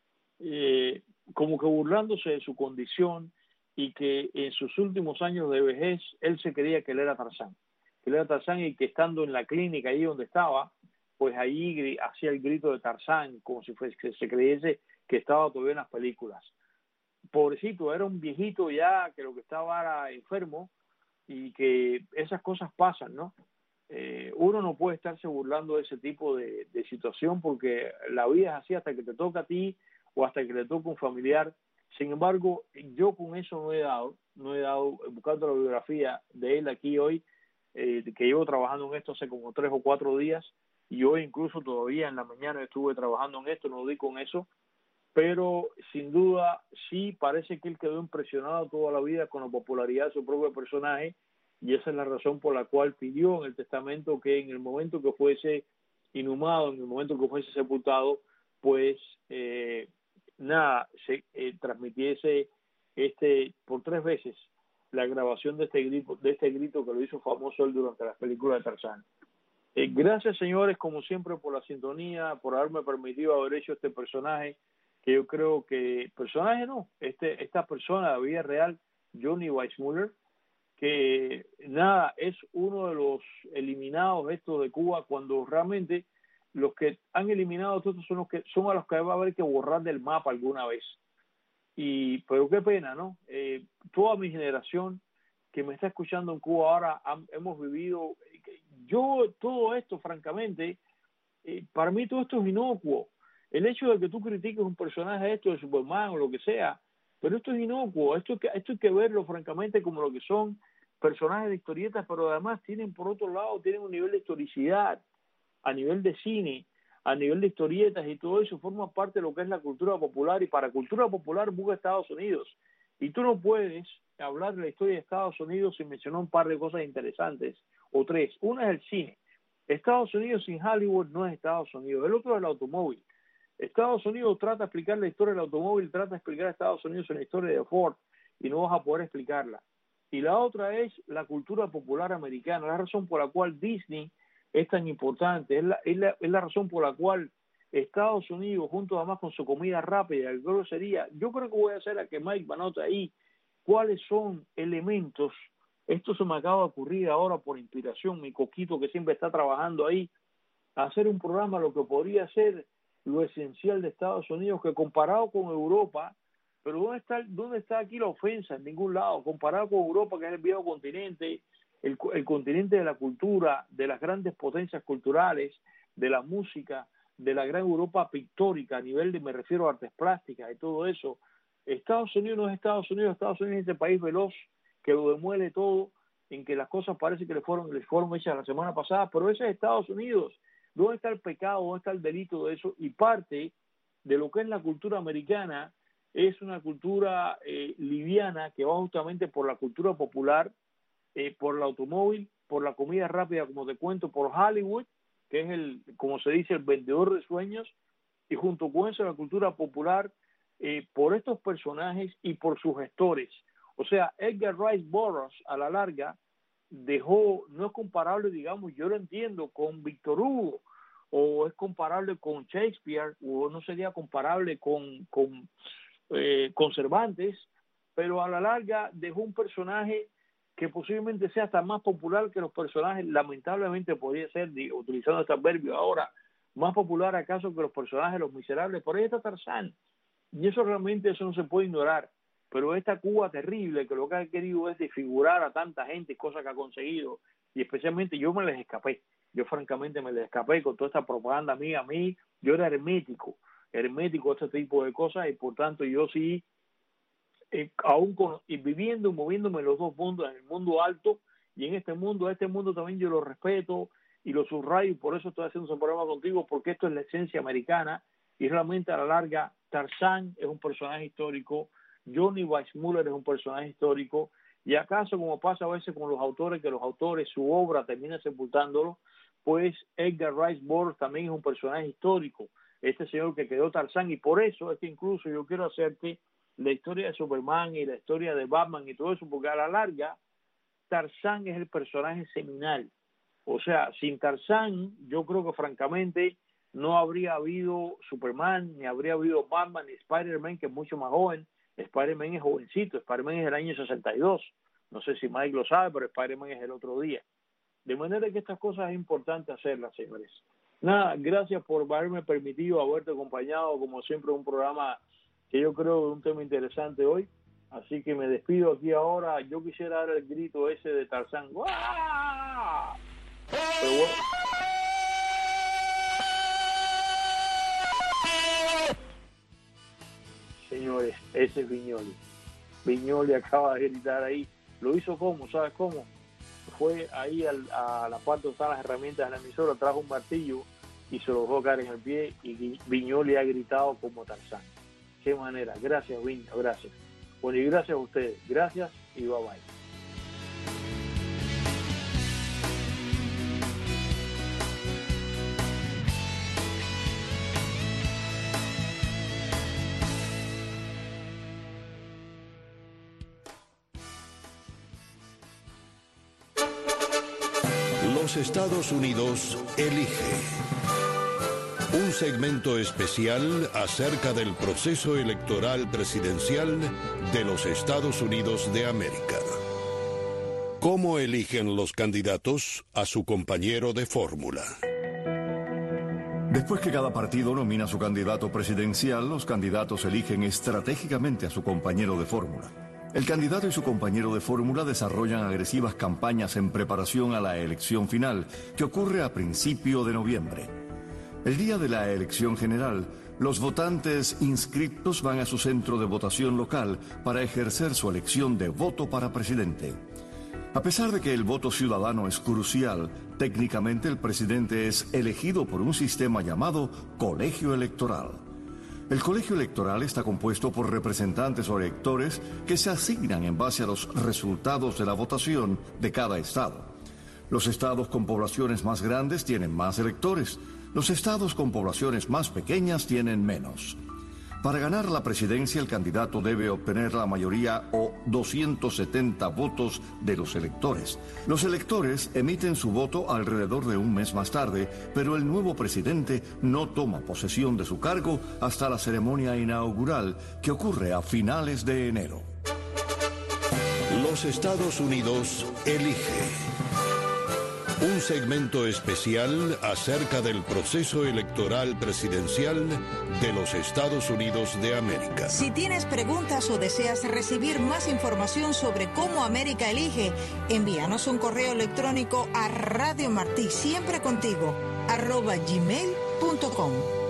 Eh, como que burlándose de su condición y que en sus últimos años de vejez él se creía que él era Tarzán. Que él era Tarzán y que estando en la clínica ahí donde estaba, pues ahí hacía el grito de Tarzán, como si fuese, que se creyese que estaba todavía en las películas. Pobrecito, era un viejito ya que lo que estaba era enfermo y que esas cosas pasan, ¿no? Eh, uno no puede estarse burlando de ese tipo de, de situación porque la vida es así hasta que te toca a ti o hasta que le toca a un familiar. Sin embargo, yo con eso no he dado, no he dado, buscando la biografía de él aquí hoy, eh, que llevo trabajando en esto hace como tres o cuatro días y hoy incluso todavía en la mañana estuve trabajando en esto, no di con eso, pero sin duda sí parece que él quedó impresionado toda la vida con la popularidad de su propio personaje y esa es la razón por la cual pidió en el testamento que en el momento que fuese inhumado, en el momento que fuese sepultado, pues eh, nada, se eh, transmitiese este por tres veces la grabación de este grito, de este grito que lo hizo famoso él durante las películas de Tarzán. Eh, gracias señores, como siempre, por la sintonía, por haberme permitido haber hecho este personaje, que yo creo que, personaje no, este esta persona de vida real, Johnny Weissmuller, que nada, es uno de los eliminados estos de Cuba, cuando realmente los que han eliminado todos son los que son a los que va a haber que borrar del mapa alguna vez. Y pero qué pena, ¿no? Eh, toda mi generación que me está escuchando en Cuba ahora han, hemos vivido, yo todo esto francamente, eh, para mí todo esto es inocuo. El hecho de que tú critiques un personaje esto de Superman o lo que sea, pero esto es inocuo, esto, esto hay que verlo francamente como lo que son personajes de historietas, pero además tienen por otro lado, tienen un nivel de historicidad, a nivel de cine, a nivel de historietas y todo eso forma parte de lo que es la cultura popular, y para cultura popular busca Estados Unidos. Y tú no puedes hablar de la historia de Estados Unidos sin mencionar un par de cosas interesantes, o tres. Una es el cine. Estados Unidos sin Hollywood no es Estados Unidos. El otro es el automóvil. Estados Unidos trata de explicar la historia del automóvil, trata de explicar a Estados Unidos en la historia de Ford, y no vas a poder explicarla. Y la otra es la cultura popular americana, la razón por la cual Disney es tan importante, es la, es la, es la razón por la cual Estados Unidos, junto además con su comida rápida, el grosería, yo creo que voy a hacer a que Mike anote ahí cuáles son elementos. Esto se me acaba de ocurrir ahora por inspiración, mi coquito que siempre está trabajando ahí, a hacer un programa lo que podría ser lo esencial de Estados Unidos, que comparado con Europa, pero ¿dónde está, dónde está aquí la ofensa? En ningún lado. Comparado con Europa, que es el viejo continente, el, el continente de la cultura, de las grandes potencias culturales, de la música, de la gran Europa pictórica, a nivel de, me refiero a artes plásticas y todo eso. Estados Unidos no es Estados Unidos, Estados Unidos es ese país veloz que lo demuele todo, en que las cosas parece que le fueron, les fueron hechas la semana pasada, pero ese es Estados Unidos. ¿Dónde está el pecado? ¿Dónde está el delito de eso? Y parte de lo que es la cultura americana es una cultura eh, liviana que va justamente por la cultura popular, eh, por el automóvil, por la comida rápida, como te cuento, por Hollywood, que es el, como se dice, el vendedor de sueños, y junto con eso la cultura popular, eh, por estos personajes y por sus gestores. O sea, Edgar Rice Burroughs, a la larga, dejó, no es comparable, digamos, yo lo entiendo, con Víctor Hugo, o es comparable con Shakespeare, o no sería comparable con, con, eh, con Cervantes, pero a la larga dejó un personaje que posiblemente sea hasta más popular que los personajes, lamentablemente podría ser, utilizando este adverbio ahora, más popular acaso que los personajes Los Miserables. Por ahí está Tarzán, y eso realmente eso no se puede ignorar. Pero esta Cuba terrible, que lo que ha querido es desfigurar a tanta gente, cosa que ha conseguido, y especialmente yo me les escapé, yo francamente me les escapé con toda esta propaganda mía, a mí, yo era hermético, hermético a este tipo de cosas, y por tanto yo sí, eh, aún con, y viviendo y moviéndome en los dos mundos, en el mundo alto y en este mundo, este mundo también yo lo respeto y lo subrayo, y por eso estoy haciendo ese programa contigo, porque esto es la esencia americana, y realmente a la larga Tarzán es un personaje histórico, Johnny Weissmuller es un personaje histórico, y acaso, como pasa a veces con los autores, que los autores, su obra termina sepultándolo, pues Edgar Rice Burroughs también es un personaje histórico, este señor que quedó Tarzán, y por eso es que incluso yo quiero hacerte la historia de Superman y la historia de Batman y todo eso, porque a la larga Tarzán es el personaje seminal. O sea, sin Tarzán, yo creo que francamente no habría habido Superman, ni habría habido Batman, ni Spider-Man, que es mucho más joven. Spider-Man es jovencito, Spider-Man es del año sesenta y dos. No sé si Mike lo sabe, pero Spider-Man es el otro día. De manera que estas cosas es importante hacerlas, señores. Nada, gracias por haberme permitido haberte acompañado, como siempre, en un programa que yo creo es un tema interesante hoy. Así que me despido aquí ahora. Yo quisiera dar el grito ese de Tarzán. ¡Guau! Pero bueno. Señores, ese es Viñoli. Viñoli acaba de gritar ahí. Lo hizo como, ¿sabes cómo? Fue ahí al, a la parte donde están las herramientas de la emisora, trajo un martillo y se lo dejó caer en el pie, y Viñoli ha gritado como Tarzán. Qué manera. Gracias, Viño, gracias. Bueno, y gracias a ustedes. Gracias y bye bye. Los Estados Unidos elige. Un segmento especial acerca del proceso electoral presidencial de los Estados Unidos de América. ¿Cómo eligen los candidatos a su compañero de fórmula? Después que cada partido nomina a su candidato presidencial, los candidatos eligen estratégicamente a su compañero de fórmula. El candidato y su compañero de fórmula desarrollan agresivas campañas en preparación a la elección final, que ocurre a principio de noviembre. El día de la elección general, los votantes inscriptos van a su centro de votación local para ejercer su elección de voto para presidente. A pesar de que el voto ciudadano es crucial, técnicamente el presidente es elegido por un sistema llamado colegio electoral. El colegio electoral está compuesto por representantes o electores que se asignan en base a los resultados de la votación de cada estado. Los estados con poblaciones más grandes tienen más electores. Los estados con poblaciones más pequeñas tienen menos. Para ganar la presidencia, el candidato debe obtener la mayoría o doscientos setenta votos de los electores. Los electores emiten su voto alrededor de un mes más tarde, pero el nuevo presidente no toma posesión de su cargo hasta la ceremonia inaugural, que ocurre a finales de enero. Los Estados Unidos elige. Un segmento especial acerca del proceso electoral presidencial de los Estados Unidos de América. Si tienes preguntas o deseas recibir más información sobre cómo América elige, envíanos un correo electrónico a Radio Martí, siempre contigo, arroba gmail punto com.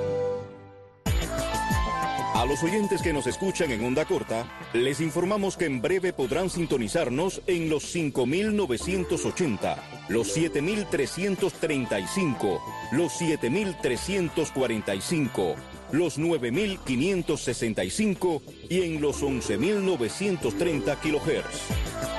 A los oyentes que nos escuchan en onda corta, les informamos que en breve podrán sintonizarnos en los cinco mil novecientos ochenta, los siete mil trescientos treinta y cinco, los siete mil trescientos cuarenta y cinco, los nueve mil quinientos sesenta y cinco y en los once mil novecientos treinta kilohertz.